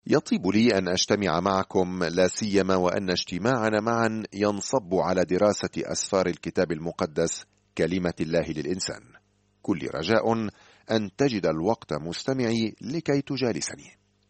يطيب لي أن أجتمع معكم، لا سيما وأن اجتماعنا معا ينصب على دراسة أسفار الكتاب المقدس كلمة الله للإنسان. كل رجاء أن تجد الوقت مستمعي لكي تجالسني.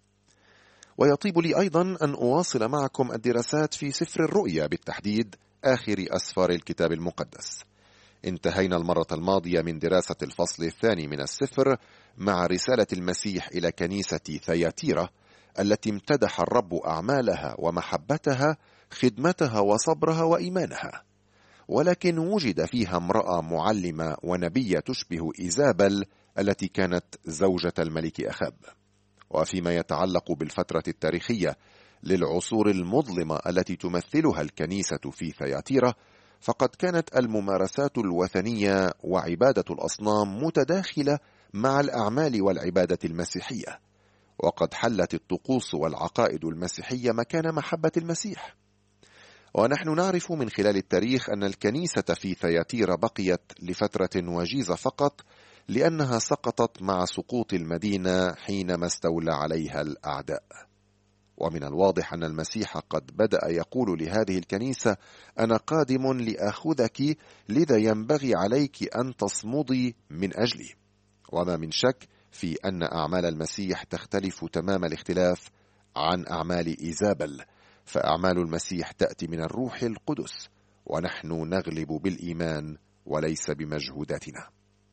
ويطيب لي أيضا أن أواصل معكم الدراسات في سفر الرؤيا، بالتحديد آخر أسفار الكتاب المقدس. انتهينا المرة الماضية من دراسة الفصل الثاني من السفر مع رسالة المسيح إلى كنيسة ثياتيرا التي امتدح الرب أعمالها ومحبتها، خدمتها وصبرها وإيمانها، ولكن وجد فيها امرأة معلمة ونبية تشبه إيزابل التي كانت زوجة الملك أخاب. وفيما يتعلق بالفترة التاريخية للعصور المظلمة التي تمثلها الكنيسة في ثياتيرا، فقد كانت الممارسات الوثنية وعبادة الأصنام متداخلة مع الأعمال والعبادة المسيحية، وقد حلت الطقوس والعقائد المسيحية مكان محبة المسيح. ونحن نعرف من خلال التاريخ أن الكنيسة في ثياتيرا بقيت لفترة وجيزة فقط، لأنها سقطت مع سقوط المدينة حينما استولى عليها الأعداء. ومن الواضح أن المسيح قد بدأ يقول لهذه الكنيسة: أنا قادم لآخذك، لذا ينبغي عليك أن تصمدي من أجلي. وما من شك في أن أعمال المسيح تختلف تمام الاختلاف عن أعمال إيزابل، فأعمال المسيح تأتي من الروح القدس، ونحن نغلب بالإيمان وليس بمجهوداتنا.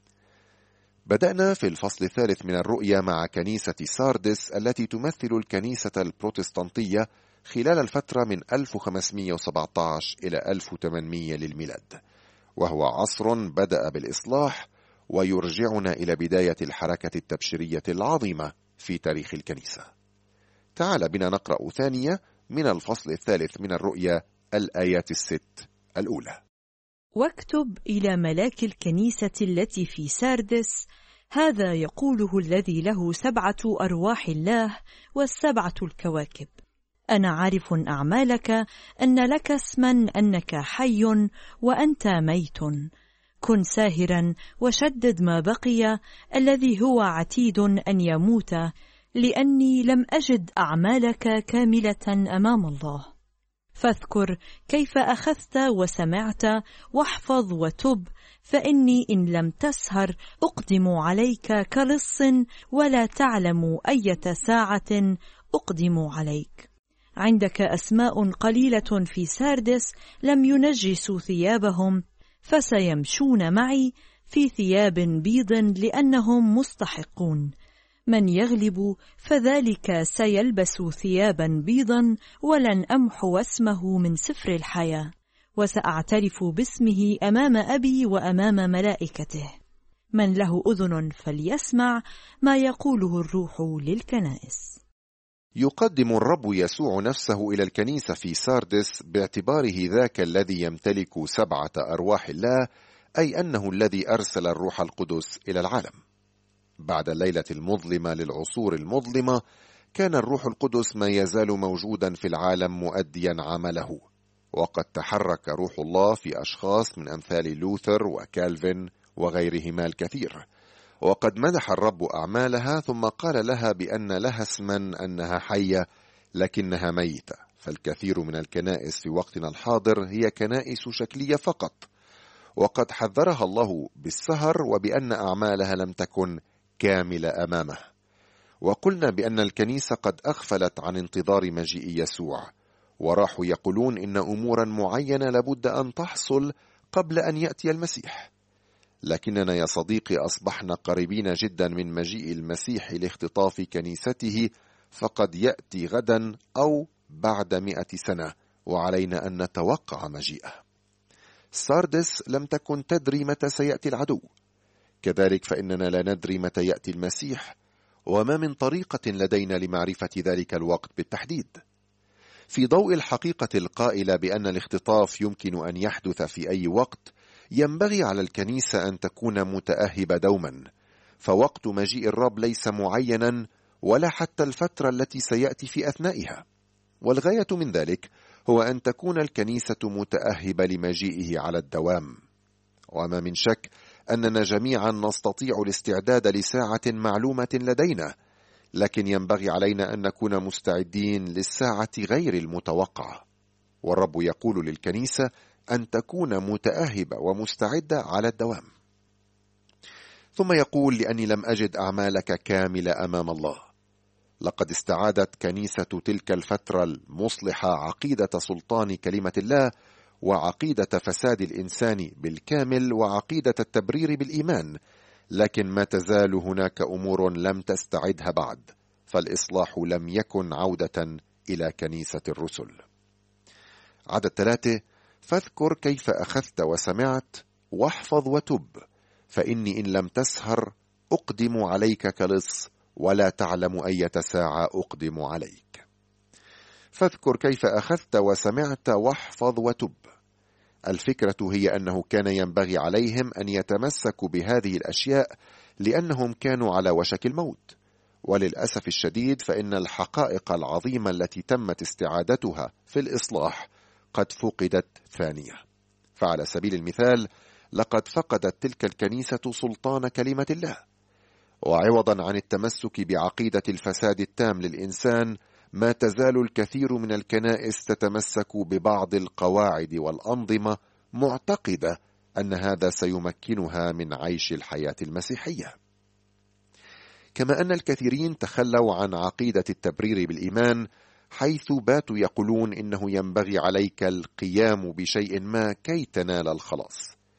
بدأنا في الفصل الثالث من الرؤيا مع كنيسة ساردس التي تمثل الكنيسة البروتستانتية خلال الفترة من 1517 إلى 1800 للميلاد، وهو عصر بدأ بالإصلاح ويرجعنا إلى بداية الحركة التبشيرية العظيمة في تاريخ الكنيسة. تعال بنا نقرأ ثانية من الفصل الثالث من الرؤيا الآيات 6 الأولى. واكتب إلى ملاك الكنيسة التي في ساردس: هذا يقوله الذي له 7 أرواح الله و7 الكواكب: أنا عارف أعمالك، أن لك اسما أنك حي وأنت ميت. كن ساهرا وشدد ما بقي الذي هو عتيد أن يموت، لأني لم أجد أعمالك كاملة أمام الله. فاذكر كيف أخذت وسمعت، واحفظ وتب، فإني إن لم تسهر أقدم عليك كلص، ولا تعلم أية ساعة أقدم عليك. عندك أسماء قليلة في ساردس لم ينجسوا ثيابهم، فسيمشون معي في ثياب بيض لأنهم مستحقون. من يغلب فذلك سيلبس ثيابا بيضا، ولن أمحو اسمه من سفر الحياة، وسأعترف باسمه أمام أبي وأمام ملائكته. من له أذن فليسمع ما يقوله الروح للكنائس. يقدم الرب يسوع نفسه إلى الكنيسة في ساردس باعتباره ذاك الذي يمتلك 7 أرواح الله، أي أنه الذي أرسل الروح القدس إلى العالم. بعد الليلة المظلمة للعصور المظلمة، كان الروح القدس ما يزال موجودا في العالم مؤديا عمله، وقد تحرك روح الله في أشخاص من أمثال لوثر وكالفن وغيرهما الكثير، وقد مدح الرب أعمالها، ثم قال لها بأن لها اسما أنها حية لكنها ميتة. فالكثير من الكنائس في وقتنا الحاضر هي كنائس شكلية فقط، وقد حذرها الله بالسهر وبأن أعمالها لم تكن كاملة أمامه. وقلنا بأن الكنيسة قد أغفلت عن انتظار مجيء يسوع، وراحوا يقولون إن أمورا معينة لابد أن تحصل قبل أن يأتي المسيح. لكننا يا صديقي أصبحنا قريبين جدا من مجيء المسيح لاختطاف كنيسته، فقد يأتي غدا أو بعد 100 سنة، وعلينا أن نتوقع مجيئه. ساردس لم تكن تدري متى سيأتي العدو، كذلك فإننا لا ندري متى يأتي المسيح، وما من طريقة لدينا لمعرفة ذلك الوقت بالتحديد. في ضوء الحقيقة القائلة بأن الاختطاف يمكن أن يحدث في أي وقت، ينبغي على الكنيسة أن تكون متأهبة دوما، فوقت مجيء الرب ليس معينا، ولا حتى الفترة التي سيأتي في أثنائها. والغاية من ذلك هو أن تكون الكنيسة متأهبة لمجيئه على الدوام. وما من شك أننا جميعا نستطيع الاستعداد لساعة معلومة لدينا، لكن ينبغي علينا أن نكون مستعدين للساعة غير المتوقعة. والرب يقول للكنيسة أن تكون متأهبة ومستعدة على الدوام. ثم يقول: لأني لم أجد أعمالك كاملة أمام الله. لقد استعادت كنيسة تلك الفترة المصلحة عقيدة سلطان كلمة الله، وعقيدة فساد الإنسان بالكامل، وعقيدة التبرير بالإيمان، لكن ما تزال هناك أمور لم تستعدها بعد، فالإصلاح لم يكن عودة إلى كنيسة الرسل. عدد 3: فاذكر كيف أخذت وسمعت، واحفظ وتب، فإني إن لم تسهر أقدم عليك كلص، ولا تعلم أية ساعة أقدم عليك. فاذكر كيف أخذت وسمعت واحفظ وتب. الفكرة هي أنه كان ينبغي عليهم أن يتمسكوا بهذه الأشياء لأنهم كانوا على وشك الموت. وللأسف الشديد فإن الحقائق العظيمة التي تمت استعادتها في الإصلاح قد فقدت ثانية. فعلى سبيل المثال، لقد فقدت تلك الكنيسة سلطان كلمة الله، وعوضا عن التمسك بعقيدة الفساد التام للإنسان، ما تزال الكثير من الكنائس تتمسك ببعض القواعد والأنظمة، معتقدة أن هذا سيمكنها من عيش الحياة المسيحية. كما أن الكثيرين تخلوا عن عقيدة التبرير بالإيمان، حيث باتوا يقولون إنه ينبغي عليك القيام بشيء ما كي تنال الخلاص.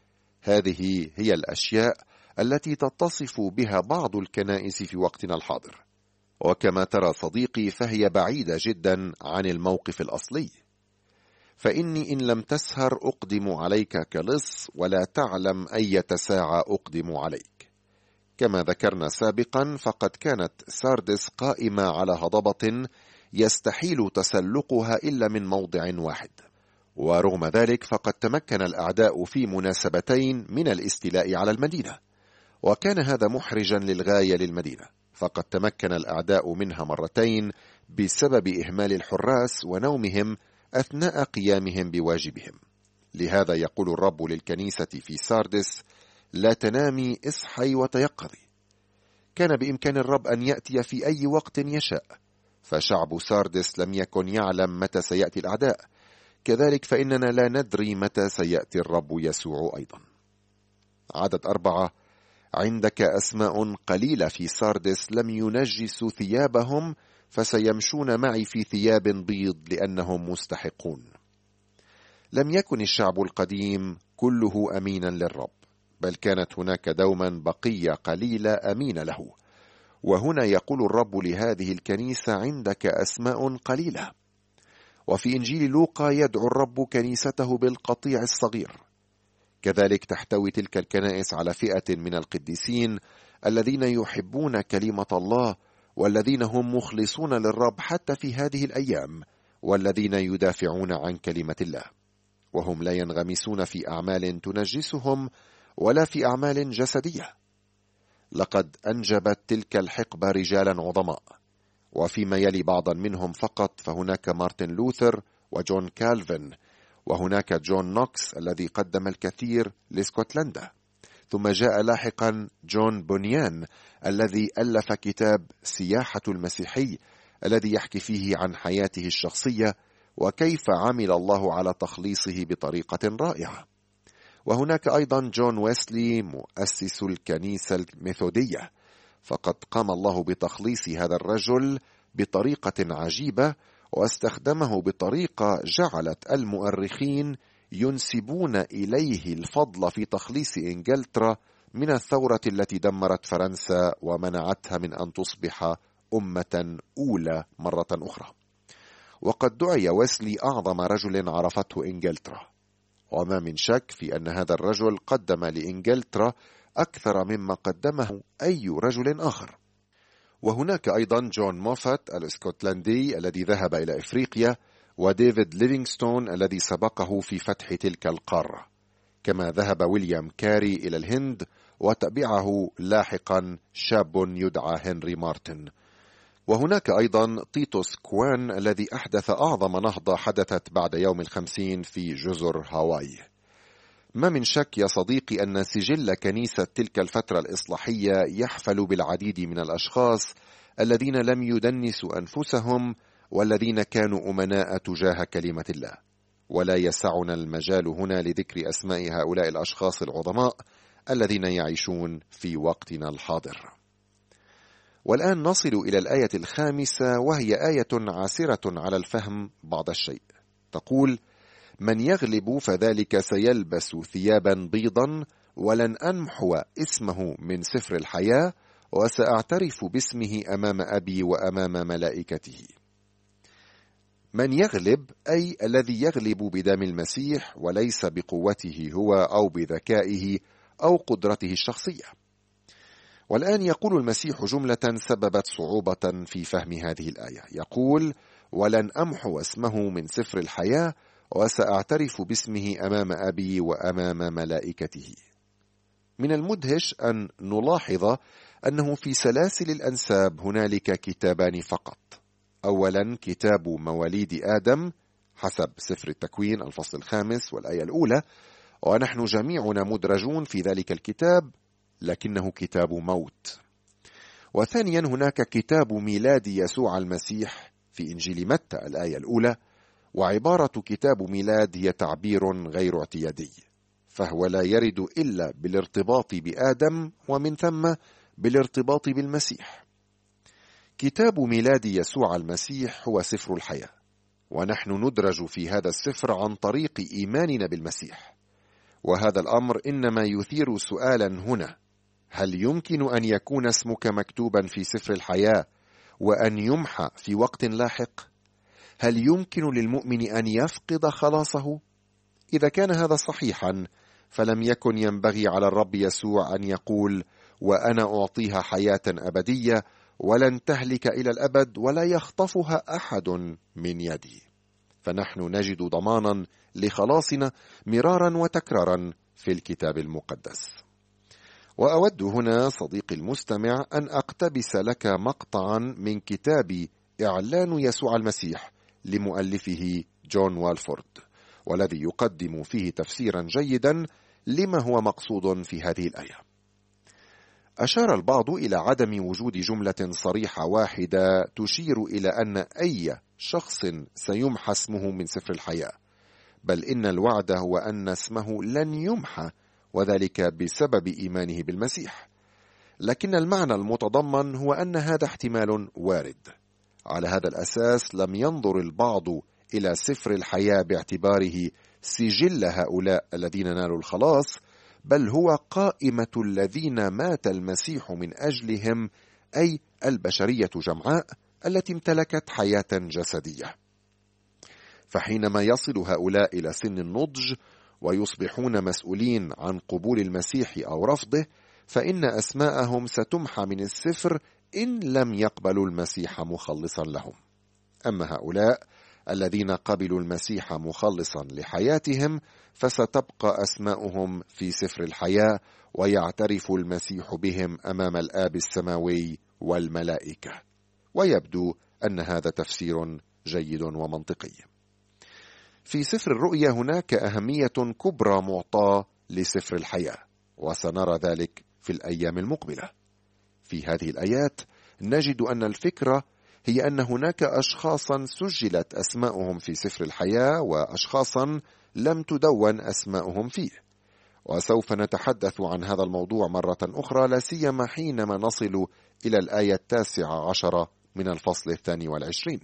هذه هي الأشياء التي تتصف بها بعض الكنائس في وقتنا الحاضر، وكما ترى صديقي فهي بعيدة جدا عن الموقف الأصلي. فإني إن لم تسهر أقدم عليك كلص، ولا تعلم أية ساعة أقدم عليك. كما ذكرنا سابقا، فقد كانت ساردس قائمة على هضبة يستحيل تسلقها إلا من موضع واحد، ورغم ذلك فقد تمكن الأعداء في مناسبتين من الاستيلاء على المدينة، وكان هذا محرجا للغاية للمدينة، فقد تمكن الأعداء منها مرتين بسبب إهمال الحراس ونومهم أثناء قيامهم بواجبهم. لهذا يقول الرب للكنيسة في ساردس: لا تنامي، اصحي وتيقظي. كان بإمكان الرب أن يأتي في أي وقت يشاء، فشعب ساردس لم يكن يعلم متى سيأتي الأعداء. كذلك فإننا لا ندري متى سيأتي الرب يسوع أيضا. عدد 4: عندك أسماء قليلة في ساردس لم ينجسوا ثيابهم، فسيمشون معي في ثياب بيض لأنهم مستحقون. لم يكن الشعب القديم كله أمينا للرب، بل كانت هناك دوما بقية قليلة أمينة له. وهنا يقول الرب لهذه الكنيسة: عندك أسماء قليلة. وفي إنجيل لوقا يدعو الرب كنيسته بالقطيع الصغير. كذلك تحتوي تلك الكنائس على فئة من القديسين الذين يحبون كلمة الله، والذين هم مخلصون للرب حتى في هذه الأيام، والذين يدافعون عن كلمة الله، وهم لا ينغمسون في أعمال تنجسهم ولا في أعمال جسدية. لقد أنجبت تلك الحقبة رجالا عظماء، وفيما يلي بعضا منهم فقط فهناك مارتن لوثر وجون كالفن، وهناك جون نوكس الذي قدم الكثير لاسكتلندا. ثم جاء لاحقا جون بونيان الذي ألف كتاب سياحة المسيحي، الذي يحكي فيه عن حياته الشخصية وكيف عمل الله على تخليصه بطريقة رائعة. وهناك أيضا جون ويسلي مؤسس الكنيسة الميثودية، فقد قام الله بتخليص هذا الرجل بطريقة عجيبة، واستخدمه بطريقة جعلت المؤرخين ينسبون إليه الفضل في تخليص إنجلترا من الثورة التي دمرت فرنسا ومنعتها من أن تصبح أمة أولى مرة أخرى. وقد دعي ويسلي أعظم رجل عرفته إنجلترا، وما من شك في أن هذا الرجل قدم لإنجلترا أكثر مما قدمه أي رجل آخر. وهناك أيضا جون موفات الاسكتلندي الذي ذهب إلى إفريقيا، وديفيد ليفينغستون الذي سبقه في فتح تلك القارة، كما ذهب ويليام كاري إلى الهند، وتبعه لاحقا شاب يدعى هنري مارتن. وهناك أيضا تيتوس كوان الذي أحدث أعظم نهضة حدثت بعد يوم 50 في جزر هاواي. ما من شك يا صديقي أن سجل كنيسة تلك الفترة الإصلاحية يحفل بالعديد من الأشخاص الذين لم يدنسوا أنفسهم والذين كانوا أمناء تجاه كلمة الله. ولا يسعنا المجال هنا لذكر أسماء هؤلاء الأشخاص العظماء الذين يعيشون في وقتنا الحاضر. والآن نصل إلى الآية 5، وهي آية عسرة على الفهم بعض الشيء. تقول: من يغلب فذلك سيلبس ثيابا بيضا، ولن أمحو اسمه من سفر الحياة، وسأعترف باسمه أمام أبي وأمام ملائكته. من يغلب أي الذي يغلب بدم المسيح، وليس بقوته هو أو بذكائه أو قدرته الشخصية. والآن يقول المسيح جملة سببت صعوبة في فهم هذه الآية. يقول: ولن أمحو اسمه من سفر الحياة، وسأعترف باسمه أمام أبي وأمام ملائكته. من المدهش أن نلاحظ أنه في سلاسل الأنساب هنالك كتابان فقط. أولا كتاب مواليد آدم حسب سفر التكوين الفصل 5 والآية 1، ونحن جميعنا مدرجون في ذلك الكتاب، لكنه كتاب موت. وثانيا هناك كتاب ميلاد يسوع المسيح في إنجيل متى الآية 1، وعبارة كتاب ميلاد هي تعبير غير اعتيادي، فهو لا يرد إلا بالارتباط بآدم ومن ثم بالارتباط بالمسيح. كتاب ميلاد يسوع المسيح هو سفر الحياة، ونحن ندرج في هذا السفر عن طريق إيماننا بالمسيح. وهذا الأمر إنما يثير سؤالا هنا: هل يمكن أن يكون اسمك مكتوبا في سفر الحياة وأن يمحى في وقت لاحق؟ هل يمكن للمؤمن أن يفقد خلاصه؟ إذا كان هذا صحيحا، فلم يكن ينبغي على الرب يسوع أن يقول: وأنا أعطيها حياة أبدية ولن تهلك إلى الأبد ولا يخطفها أحد من يدي. فنحن نجد ضمانا لخلاصنا مرارا وتكرارا في الكتاب المقدس. وأود هنا صديقي المستمع أن أقتبس لك مقطعا من كتاب إعلان يسوع المسيح لمؤلفه جون والفورد، والذي يقدم فيه تفسيرا جيدا لما هو مقصود في هذه الآية. أشار البعض إلى عدم وجود جملة صريحة واحدة تشير إلى أن أي شخص سيمحى اسمه من سفر الحياة، بل إن الوعد هو أن اسمه لن يمحى، وذلك بسبب إيمانه بالمسيح. لكن المعنى المتضمن هو أن هذا احتمال وارد. على هذا الأساس لم ينظر البعض إلى سفر الحياة باعتباره سجل هؤلاء الذين نالوا الخلاص، بل هو قائمة الذين مات المسيح من أجلهم، أي البشرية جمعاء التي امتلكت حياة جسدية. فحينما يصل هؤلاء إلى سن النضج ويصبحون مسؤولين عن قبول المسيح أو رفضه، فإن أسماءهم ستمحى من السفر إن لم يقبلوا المسيح مخلصا لهم. أما هؤلاء الذين قبلوا المسيح مخلصا لحياتهم، فستبقى أسماؤهم في سفر الحياة، ويعترف المسيح بهم أمام الآب السماوي والملائكة. ويبدو أن هذا تفسير جيد ومنطقي. في سفر الرؤيا هناك أهمية كبرى معطاة لسفر الحياة، وسنرى ذلك في الأيام المقبلة. في هذه الآيات نجد أن الفكرة هي أن هناك أشخاصا سجلت أسماؤهم في سفر الحياة، وأشخاصا لم تدون أسماؤهم فيه. وسوف نتحدث عن هذا الموضوع مرة أخرى، لا سيما حينما نصل إلى الآية 19 من الفصل 22.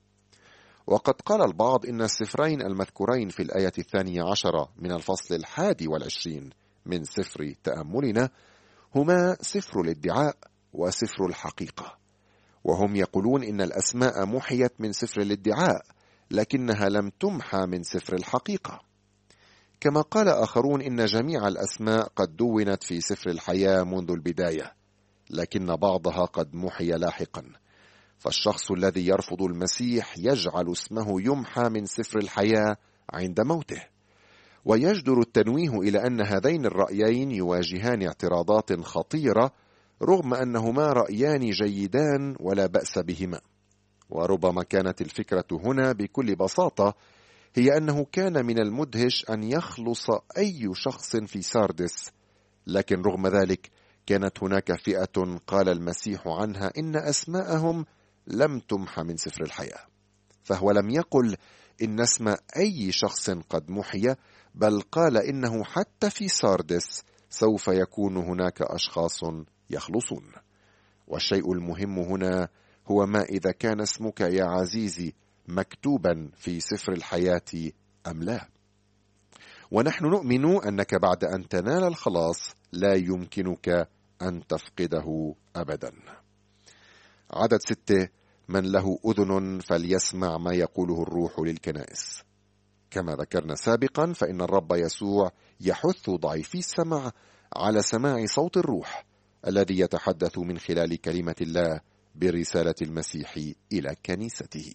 وقد قال البعض إن السفرين المذكورين في الآية 12 من الفصل 21 من سفر تأملنا هما سفر الادعاء وسفر الحقيقة، وهم يقولون إن الأسماء محيت من سفر الادعاء، لكنها لم تمحى من سفر الحقيقة. كما قال آخرون إن جميع الأسماء قد دونت في سفر الحياة منذ البداية، لكن بعضها قد محي لاحقا. فالشخص الذي يرفض المسيح يجعل اسمه يمحى من سفر الحياة عند موته. ويجدر التنويه إلى أن هذين الرأيين يواجهان اعتراضات خطيرة، رغم أنهما رأيان جيدان ولا بأس بهما. وربما كانت الفكرة هنا بكل بساطة هي أنه كان من المدهش أن يخلص أي شخص في ساردس، لكن رغم ذلك كانت هناك فئة قال المسيح عنها إن أسماءهم لم تمح من سفر الحياة، فهو لم يقل إن اسم أي شخص قد محي، بل قال إنه حتى في ساردس سوف يكون هناك أشخاص يخلصون. والشيء المهم هنا هو ما إذا كان اسمك يا عزيزي مكتوبا في سفر الحياة أم لا. ونحن نؤمن أنك بعد أن تنال الخلاص لا يمكنك أن تفقده أبدا. عدد 6: من له أذن فليسمع ما يقوله الروح للكنائس. كما ذكرنا سابقا فإن الرب يسوع يحث ضعيفي السمع على سماع صوت الروح الذي يتحدث من خلال كلمة الله برسالة المسيح إلى كنيسته.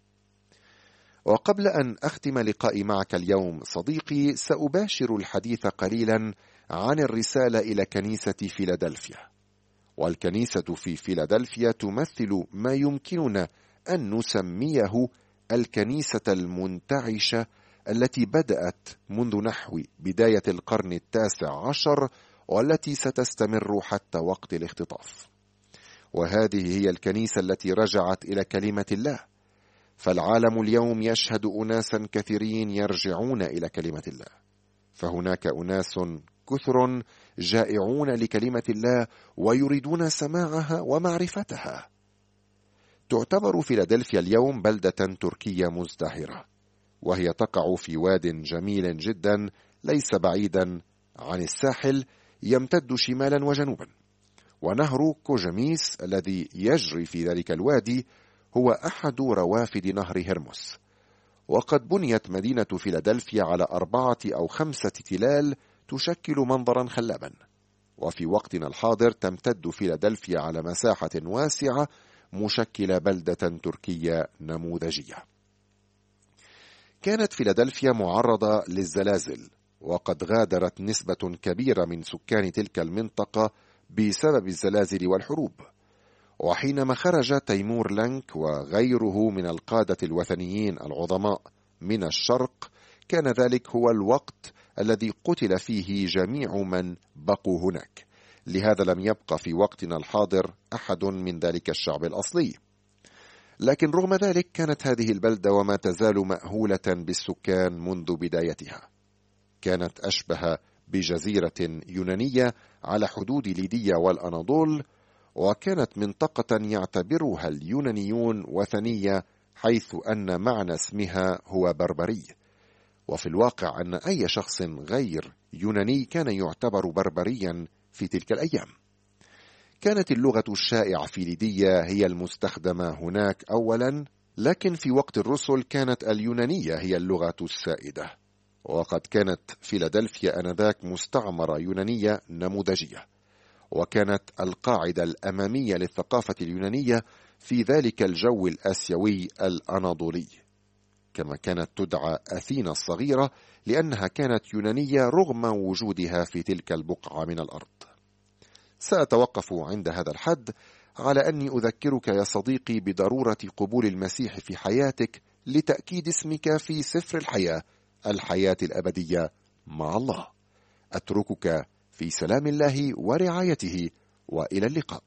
وقبل أن أختم لقائي معك اليوم صديقي، سأباشر الحديث قليلا عن الرسالة إلى كنيسة فيلادلفيا. والكنيسة في فيلادلفيا تمثل ما يمكننا أن نسميه الكنيسة المنتعشة التي بدأت منذ نحو بداية القرن 19 والتي ستستمر حتى وقت الاختطاف. وهذه هي الكنيسة التي رجعت إلى كلمة الله. فالعالم اليوم يشهد أناسا كثيرين يرجعون إلى كلمة الله، فهناك أناس كثر جائعون لكلمة الله ويريدون سماعها ومعرفتها. تعتبر فيلادلفيا اليوم بلدة تركية مزدهرة، وهي تقع في واد جميل جدا ليس بعيدا عن الساحل، يمتد شمالا وجنوبا. ونهر كوجميس الذي يجري في ذلك الوادي هو أحد روافد نهر هرمس. وقد بنيت مدينة فيلادلفيا على 4 أو 5 تلال تشكل منظرا خلابا. وفي وقتنا الحاضر تمتد فيلادلفيا على مساحة واسعة مشكلة بلدة تركية نموذجية. كانت فيلادلفيا معرضة للزلازل، وقد غادرت نسبة كبيرة من سكان تلك المنطقة بسبب الزلازل والحروب. وحينما خرج تيمور لنك وغيره من القادة الوثنيين العظماء من الشرق، كان ذلك هو الوقت الذي قتل فيه جميع من بقوا هناك. لهذا لم يبقى في وقتنا الحاضر أحد من ذلك الشعب الأصلي. لكن رغم ذلك كانت هذه البلدة وما تزال مأهولة بالسكان منذ بدايتها. كانت أشبه بجزيرة يونانية على حدود ليديا والأناضول، وكانت منطقة يعتبرها اليونانيون وثنية، حيث أن معنى اسمها هو بربري. وفي الواقع أن أي شخص غير يوناني كان يعتبر بربريا في تلك الأيام. كانت اللغة الشائعة في ليديا هي المستخدمة هناك أولا، لكن في وقت الرسل كانت اليونانية هي اللغة السائدة. وقد كانت فيلادلفيا آنذاك مستعمرة يونانية نموذجية، وكانت القاعدة الأمامية للثقافة اليونانية في ذلك الجو الآسيوي الأناضولي. كما كانت تدعى أثينا الصغيرة لأنها كانت يونانية رغم وجودها في تلك البقعة من الأرض. سأتوقف عند هذا الحد على أني أذكرك يا صديقي بضرورة قبول المسيح في حياتك لتأكيد اسمك في سفر الحياة، الحياة الأبدية مع الله. أتركك في سلام الله ورعايته، وإلى اللقاء.